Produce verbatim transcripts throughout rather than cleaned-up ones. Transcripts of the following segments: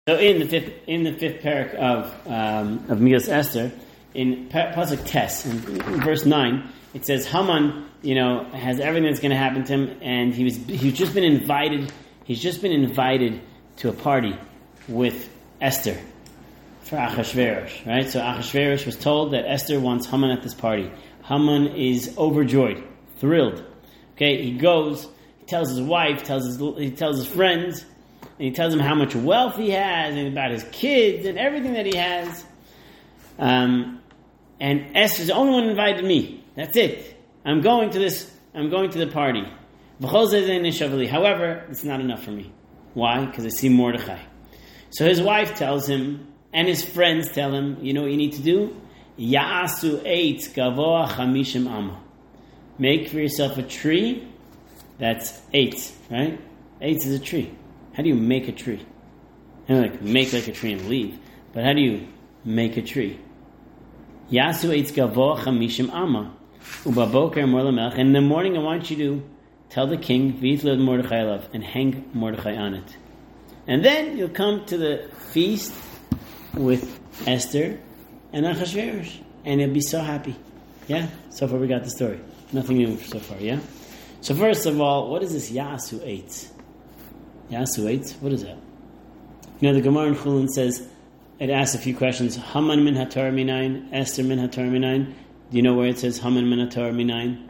So in the fifth in the fifth parak of um, of Megillas Esther, in pasuk Tes, in, in verse nine, it says Haman, you know, has everything that's going to happen to him, and he was he's just been invited. He's just been invited to a party with Esther for Achashverosh, right? So Achashverosh was told that Esther wants Haman at this party. Haman is overjoyed, thrilled. Okay, he goes, he tells his wife, tells his he tells his friends. And he tells them how much wealth he has, and about his kids, and everything that he has. Um, and Esther's the only one who invited me. That's it. I'm going to this, I'm going to the party. However, it's not enough for me. Why? Because I see Mordechai. So his wife tells him, and his friends tell him, you know what you need to do? Ya'asu eitz gavoa chamishim amma. Make for yourself a tree that's eight, right? Eight is a tree. How do you make a tree? I don't like make like a tree and leave, but how do you make a tree? Yasu eitz gavoa chamishim amma ubaboker mor lamelech. And in the morning, I want you to tell the king v'yitled Mordechai alav and hang Mordechai on it. And then you'll come to the feast with Esther and Achashverosh, and you'll be so happy. Yeah. So far we got the story. Nothing new so far. Yeah. So first of all, what is this Yasu eitz? Yasu eitz? What is that? You know, the Gemara in Chulin says, it asks a few questions. Haman min haTorah minayin, Esther min haTorah minayin. Do you know where it says Haman min haTorah minayin?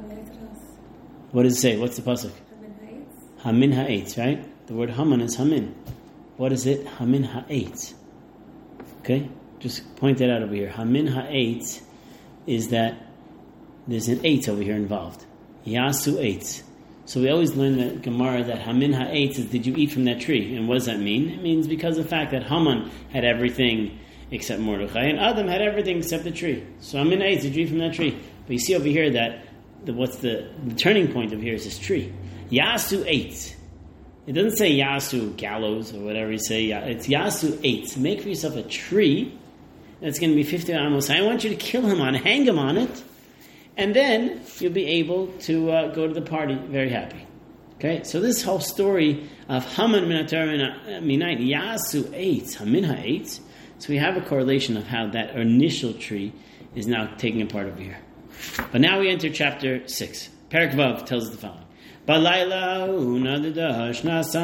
What does it say? What's the pasuk? Hamin ha'etz, right? The word Haman is Hamin. What is it? Hamin ha'etz. Okay? Just point that out over here. Hamin ha'etz is that there's an eitz over here involved. Yasu eitz. So we always learn that Gemara that Hamin ha'etz is, did you eat from that tree? And what does that mean? It means because of the fact that Haman had everything except Mordechai, and Adam had everything except the tree. So Hamin ha'etz, did you eat from that tree? But you see over here that the, what's the, the turning point of here is this tree. Yasu eitz. It doesn't say Yasu gallows or whatever you say. It's Yasu eitz. Make for yourself a tree that's going to be fifty amos. I want you to kill him on, hang him on it. And then you'll be able to uh, go to the party very happy. Okay, so this whole story of Haman min haTorah minayin, Yasu eitz, Hamin ha'etz. So we have a correlation of how that initial tree is now taking a part over here. But now we enter chapter six. Perek Vav tells us the following: Balayla unadadash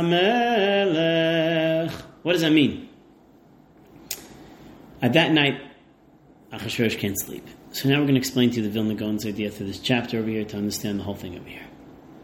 nasamelech. What does that mean? At that night, Achashverosh can't sleep. So now we're going to explain to you the Vilna Gaon's idea through this chapter over here to understand the whole thing over here.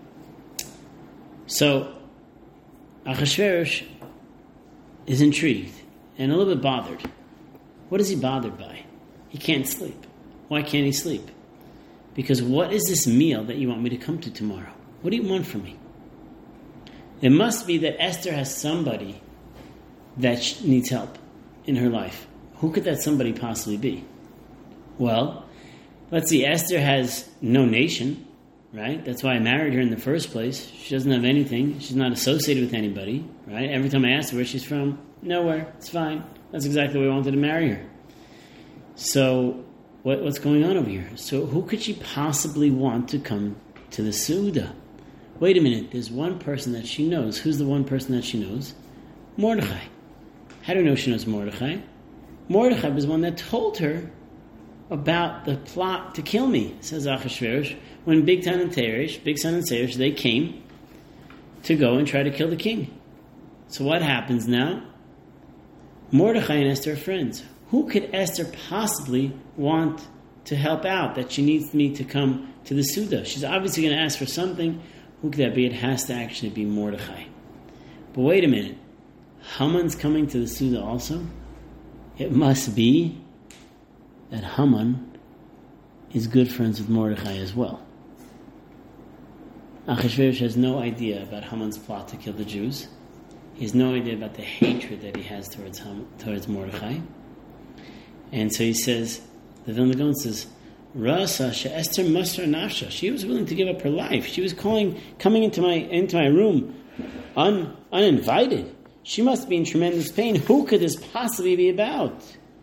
So, Achashverosh is intrigued and a little bit bothered. What is he bothered by? He can't sleep. Why can't he sleep? Because what is this meal that you want me to come to tomorrow? What do you want from me? It must be that Esther has somebody that needs help in her life. Who could that somebody possibly be? Well, let's see, Esther has no nation, right? That's why I married her in the first place. She doesn't have anything. She's not associated with anybody, right? Every time I ask her where she's from, nowhere. It's fine. That's exactly why I wanted to marry her. So, what, what's going on over here? So, who could she possibly want to come to the Suda? Wait a minute, there's one person that she knows. Who's the one person that she knows? Mordechai. How do you know she knows Mordechai? Mordechai was one that told her about the plot to kill me, says Achashverosh, when Bigtan and Teresh, Bigtan and Teresh, they came to go and try to kill the king. So what happens now? Mordechai and Esther are friends. Who could Esther possibly want to help out that she needs me to come to the Suda? She's obviously going to ask for something. Who could that be? It has to actually be Mordechai. But wait a minute. Haman's coming to the Suda also? It must be that Haman is good friends with Mordechai as well. Achashverosh has no idea about Haman's plot to kill the Jews. He has no idea about the hatred that he has towards Ham, towards Mordechai. And so he says, the Vilna Gaon says, Rasa she'Esther masra nafsha. She was willing to give up her life. She was calling, coming into my into my room un, uninvited. She must be in tremendous pain. Who could this possibly be about?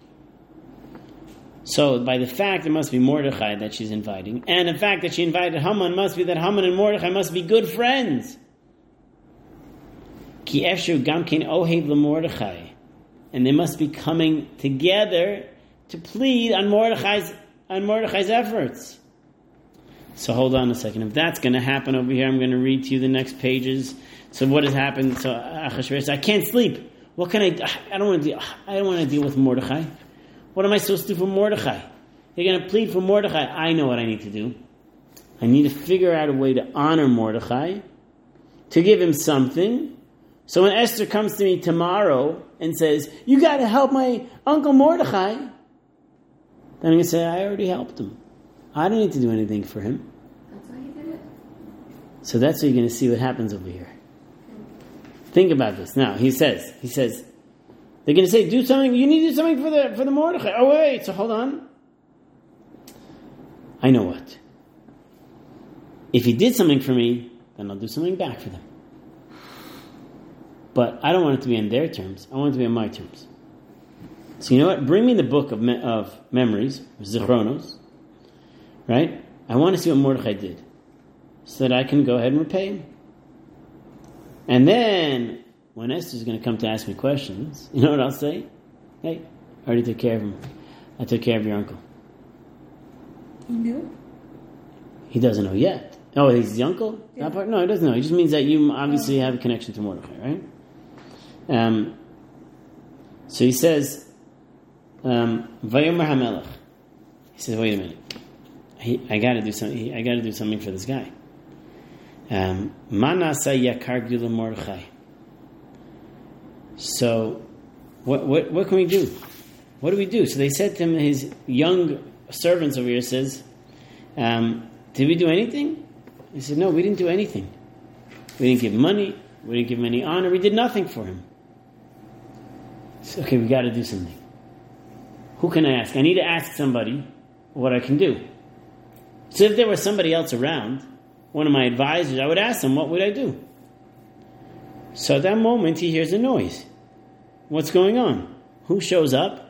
So, by the fact it must be Mordechai that she's inviting, and the fact that she invited Haman must be that Haman and Mordechai must be good friends. Ki efshu gam kein ohev leMordechai. and they must be coming together to plead on Mordechai's on Mordechai's efforts. So hold on a second. If that's going to happen over here, I'm going to read to you the next pages. So what has happened? So Achashverosh, I can't sleep. What can I do? I don't want to deal. I don't want to deal with Mordechai. What am I supposed to do for Mordechai? They're going to plead for Mordechai. I know what I need to do. I need to figure out a way to honor Mordechai, to give him something. So when Esther comes to me tomorrow and says, "You got to help my uncle Mordechai," then I'm going to say, "I already helped him. I don't need to do anything for him." That's why he did it. So that's what you're going to see what happens over here. Think about this. Now, he says, he says, they're going to say, do something, you need to do something for the for the Mordechai. Oh, wait, so hold on. I know what. If he did something for me, then I'll do something back for them. But I don't want it to be on their terms. I want it to be on my terms. So you know what? Bring me the book of me- of memories, Zichronos, right? I want to see what Mordechai did, so that I can go ahead and repay him. And then, when Esther's going to come to ask me questions, you know what I'll say? Hey, I already took care of him. I took care of your uncle. He knew? He doesn't know yet. Oh, he's the uncle? Yeah. That part? No, he doesn't know. It just means that you obviously have a connection to Mordechai, right? Um, so he says, um, Vayomer HaMelech. He says, wait a minute. He, I got to do something. He, I got to do something for this guy. Um, Manasa yakar gula Mordechai. So, what what what can we do? What do we do? So they said to him, his young servants over here says, um, "Did we do anything?" He said, "No, we didn't do anything. We didn't give him money. We didn't give him any honor. We did nothing for him." So, okay, we got to do something. Who can I ask? I need to ask somebody what I can do. So if there was somebody else around, one of my advisors, I would ask them, what would I do? So at that moment, he hears a noise. What's going on? Who shows up?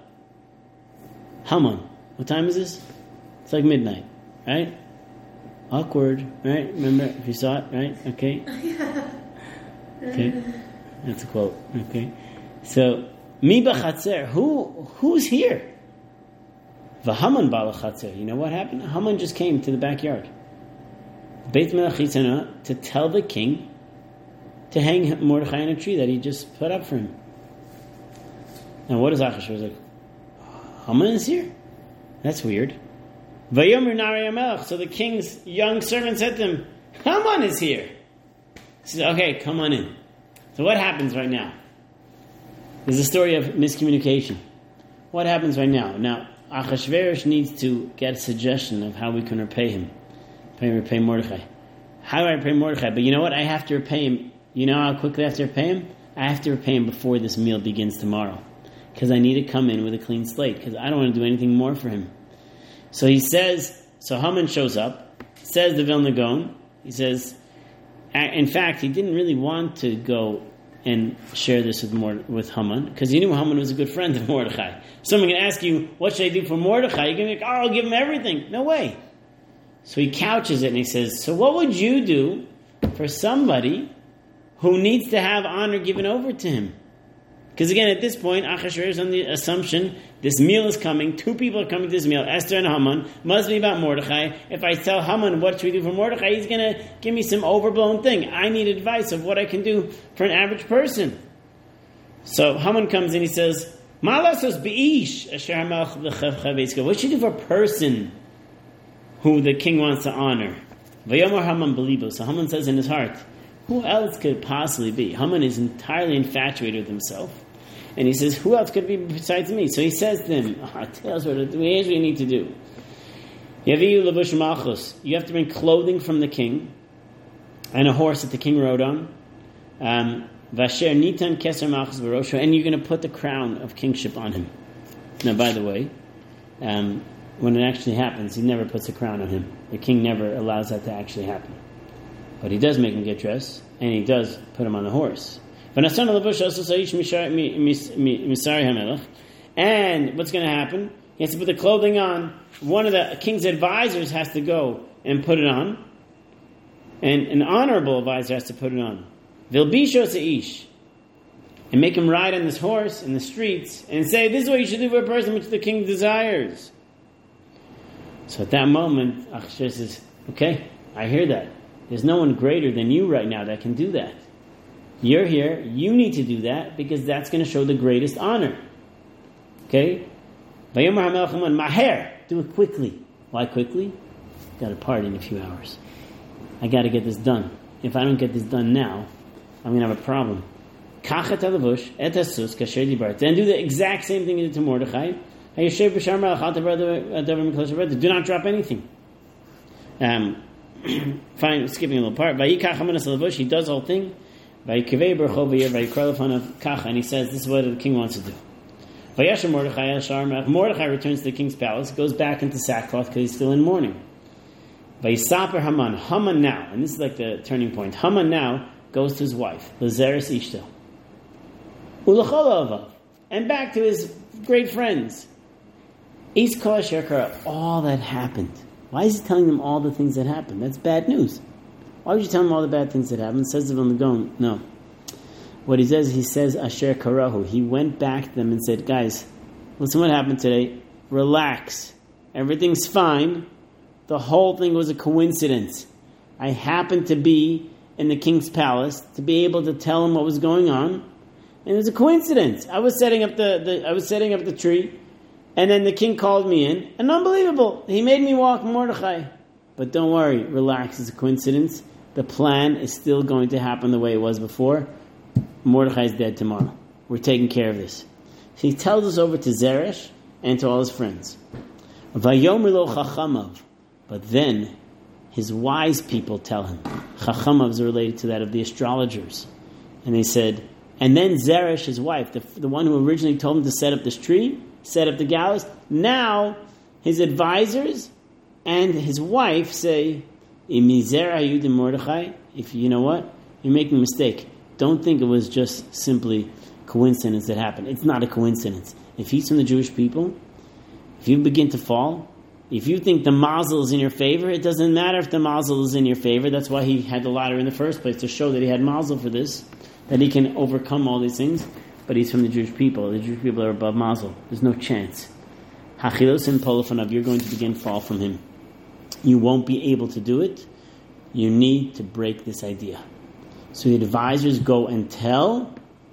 Haman. What time is this? It's like midnight, right? Awkward, right? Remember, if you saw it, right? Okay. Okay. That's a quote. Okay. So, mi b'chatzer. Who, who's here? V'Haman ba'al chatzer. You know what happened? Haman just came to the backyard. Beit Melech Yitzhak, to tell the king to hang Mordechai in a tree that he just put up for him. Now what is Achashverosh like? Haman is here? That's weird. Vayomer Nari HaMelech. So the king's young servant said to him, Haman is here. He says, okay, come on in. So what happens right now? There's a story of miscommunication. What happens right now? Now, Achashverosh needs to get a suggestion of how we can repay him. Pay, repay Mordechai. How do I repay Mordechai? But you know what? I have to repay him. You know how quickly I have to repay him? I have to repay him before this meal begins tomorrow. Because I need to come in with a clean slate. Because I don't want to do anything more for him. So he says, so Haman shows up. Says the Vilna Gaon. He says, in fact, he didn't really want to go and share this with Mord- with Haman. Because he knew Haman was a good friend of Mordechai. Someone can ask you, what should I do for Mordechai? You're going to be like, oh, I'll give him everything. No way. So he couches it and he says, so what would you do for somebody who needs to have honor given over to him? Because again, at this point, Achashverosh is on the assumption this meal is coming. Two people are coming to this meal, Esther and Haman. Must be about Mordechai. If I tell Haman what should we do for Mordechai, he's going to give me some overblown thing. I need advice of what I can do for an average person. So Haman comes in, he says, Malasos beish asher hamelech v'chaveiska. What should you do for a person who the king wants to honor? Vayomar Haman belibo. So Haman says in his heart, who else could it possibly be? Haman is entirely infatuated with himself. And he says, who else could it be besides me? So he says to him, oh, tell us what, here's what you need to do. Yaviyu levush malchus. You have to bring clothing from the king and a horse that the king rode on. Um, Vasher nitan keser malchus v'rosho. And you're going to put the crown of kingship on him. Now, by the way, um, when it actually happens, he never puts a crown on him. The king never allows that to actually happen. But he does make him get dressed, and he does put him on the horse. And what's going to happen? He has to put the clothing on. One of the king's advisors has to go and put it on. And an honorable advisor has to put it on. And and make him ride on this horse in the streets and say, this is what you should do for a person which the king desires. So at that moment, Achashverosh says, okay, I hear that. There's no one greater than you right now that can do that. You're here, you need to do that because that's going to show the greatest honor. Okay? Vayomer HaMelech Haman, Maher, do it quickly. Why quickly? Got a party in a few hours. I got to get this done. If I don't get this done now, I'm going to have a problem. Then do the exact same thing you did to Mordechai. Do not drop anything. Um, fine, skipping a little part. He does the whole thing. And he says, this is what the king wants to do. Mordechai returns to the king's palace, goes back into sackcloth because he's still in mourning. Vayisaper Haman, Haman now, and this is like the turning point. Haman now goes to his wife, Lazeris Ishto, Ulachol, and back to his great friends. Iskol Shekara, all that happened. Why is he telling them all the things that happened? That's bad news. Why would you tell them all the bad things that happened? Says it on the Gaon. No. What he says, he says Asher Karahu. He went back to them and said, guys, listen what happened today. Relax. Everything's fine. The whole thing was a coincidence. I happened to be in the king's palace to be able to tell him what was going on. And it was a coincidence. I was setting up the, the I was setting up the tree, and then the king called me in. And unbelievable. He made me walk Mordechai. But don't worry, relax, it's a coincidence. The plan is still going to happen the way it was before. Mordechai is dead tomorrow. We're taking care of this. So he tells us over to Zeresh and to all his friends. Vayomer lo chachamav. But then his wise people tell him. Chachamav is related to that of the astrologers. And they said, and then Zeresh, his wife, the, the one who originally told him to set up this tree, set up the gallows, now his advisors and his wife say, Imizera Mordechai, if you know what, you're making a mistake. Don't think it was just simply coincidence that happened. It's not a coincidence. If he's from the Jewish people, if you begin to fall, if you think the mazel is in your favor, it doesn't matter if the mazel is in your favor. That's why he had the ladder in the first place, to show that he had mazel for this, that he can overcome all these things. But he's from the Jewish people. The Jewish people are above mazel. There's no chance. Hachilos and polofanav, you're going to begin to fall from him. You won't be able to do it. You need to break this idea. So the advisors go and tell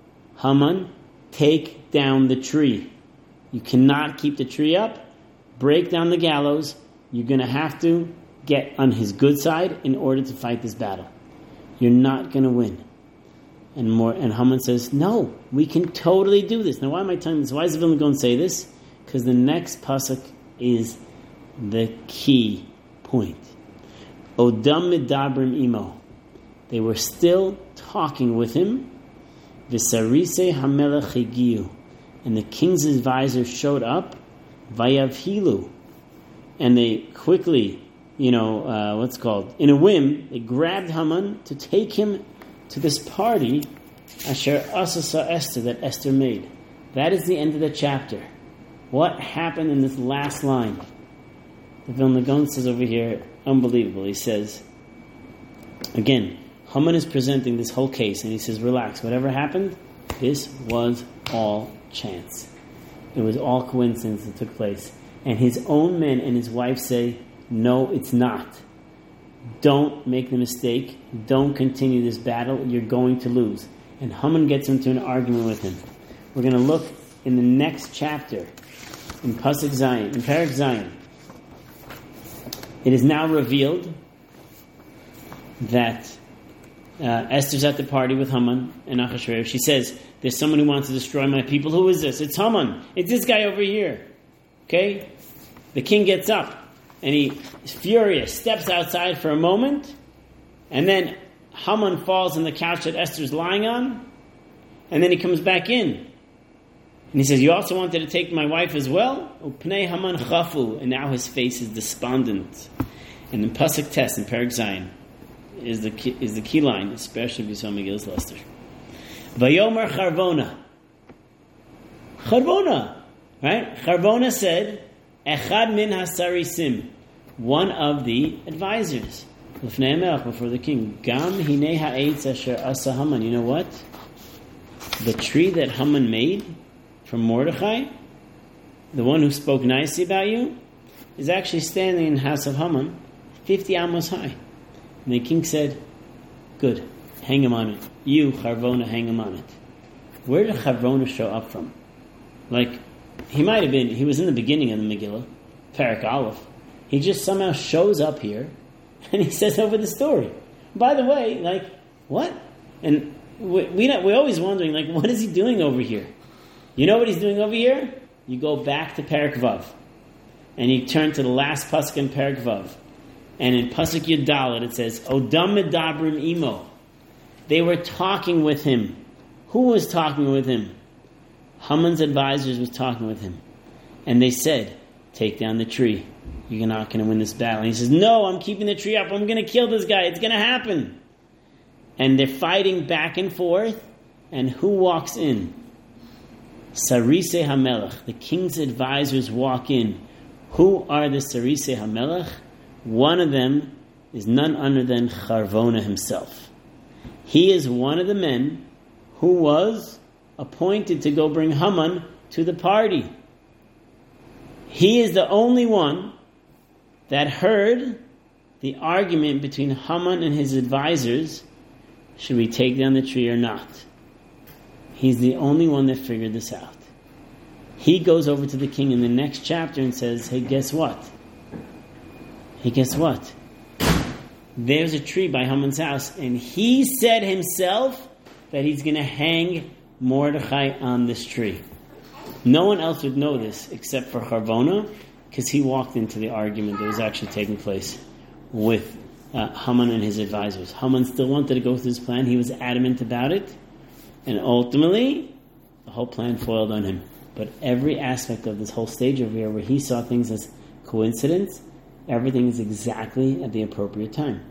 Haman, take down the tree. You cannot keep the tree up. Break down the gallows. You're going to have to get on his good side in order to fight this battle. You're not going to win. And more. And Haman says, no, we can totally do this. Now, why am I telling this? Why is the villain going to say this? Because the next pasuk is the key point. Odam medabrim imo. They were still talking with him. V'sarise hamelech higiu. And the king's advisors showed up. Vayavhilu. And they quickly, you know, uh, what's it called? In a whim, they grabbed Haman to take him to this party, Asher Asasa Esther, that Esther made. That is the end of the chapter. What happened in this last line? The Vilna Gaon says over here, unbelievable. He says, again, Haman is presenting this whole case, and he says, relax, whatever happened, this was all chance. It was all coincidence that took place. And his own men and his wife say, no, it's not. Don't make the mistake. Don't continue this battle. You're going to lose. And Haman gets into an argument with him. We're going to look in the next chapter, in Pasuk Zion, in Perek Zion. It is now revealed that uh, Esther's at the party with Haman and Achashverosh. She says, there's someone who wants to destroy my people. Who is this? It's Haman. It's this guy over here. Okay? The king gets up and he is furious, steps outside for a moment, and then Haman falls on the couch that Esther's lying on, and then he comes back in. And he says, you also wanted to take my wife as well? Upnei Haman chafu. And now his face is despondent. And the Pasuk Tes in Perek Zion is the key, is the key line, especially if you saw Megillus Lester. Vayomer Charvona. Charvona. Right? Charvona said, Echad min hasarisim. One of the advisors. L'fnei HaMelech, before the king. Gam hinei ha'etz asher asa Haman. You know what? the tree that Haman made from Mordechai, the one who spoke nicely about you, is actually standing in the house of Haman, fifty amos high. And the king said, good, hang him on it. You, Charvona, hang him on it. Where did Charvona show up from? Like, he might have been, he was in the beginning of the Megillah, Perek Aleph. He just somehow shows up here, and he says over the story. By the way, like, what? And we, we don't, we're always wondering, like, what is he doing over here? You know what he's doing over here? You go back to Perek Vav, and you turn to the last pasuk in Perek Vav. And in pasuk Yud Dalet it says, Odam medabrim imo. They were talking with him. Who was talking with him? Haman's advisors was talking with him. And they said, take down the tree. You're not going to win this battle. And he says, no, I'm keeping the tree up. I'm going to kill this guy. It's going to happen. And they're fighting back and forth. And who walks in? Sarise HaMelech. The king's advisors walk in. Who are the Sarise HaMelech? One of them is none other than Charvona himself. He is one of the men who was appointed to go bring Haman to the party. He is the only one that heard the argument between Haman and his advisors, should we take down the tree or not? He's the only one that figured this out. He goes over to the king in the next chapter and says, hey, guess what? Hey, guess what? There's a tree by Haman's house, and he said himself that he's going to hang Mordechai on this tree. No one else would know this except for Charvona, because he walked into the argument that was actually taking place with uh, Haman and his advisors. Haman still wanted to go through his plan. He was adamant about it, and ultimately, the whole plan foiled on him. But every aspect of this whole stage over here, where he saw things as coincidence, everything is exactly at the appropriate time.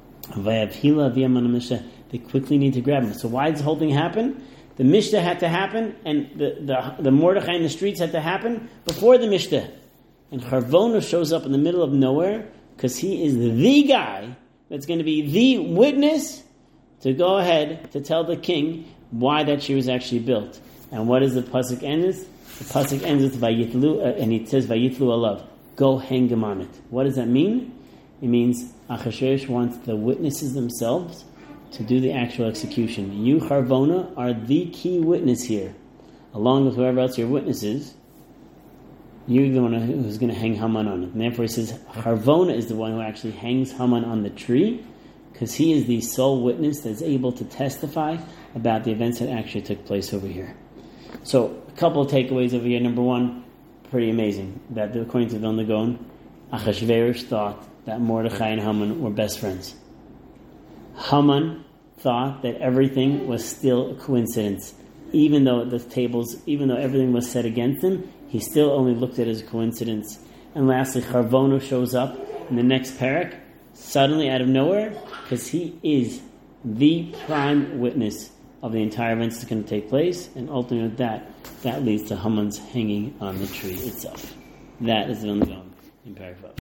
They quickly need to grab him. So why does the whole thing happen? The Mishnah had to happen, and the, the, the Mordechai in the streets had to happen before the Mishnah. And Charvona shows up in the middle of nowhere because he is the guy that's going to be the witness to go ahead to tell the king why that tree was actually built. And what does the pasuk end with? The pasuk ends with Vayitlu, uh, and it says Vayitlu alav. Go hang him on it. What does that mean? It means Achashverosh wants the witnesses themselves to do the actual execution. You, Charvona, are the key witness here. Along with whoever else your witness is, you're the one who's going to hang Haman on it. And therefore he says Charvona is the one who actually hangs Haman on the tree, because he is the sole witness that's able to testify about the events that actually took place over here. So, a couple of takeaways over here. Number one, pretty amazing, that according to Vilna Gaon, Achashverosh thought that Mordechai and Haman were best friends. Haman thought that everything was still a coincidence. Even though the tables, even though everything was set against him, he still only looked at it as a coincidence. And lastly, Charvona shows up in the next parak, suddenly out of nowhere, because he is the prime witness of the entire events that's going to take place, and ultimately that, that leads to Haman's hanging on the tree itself. That is the Vilna Gaon in Parak Vav.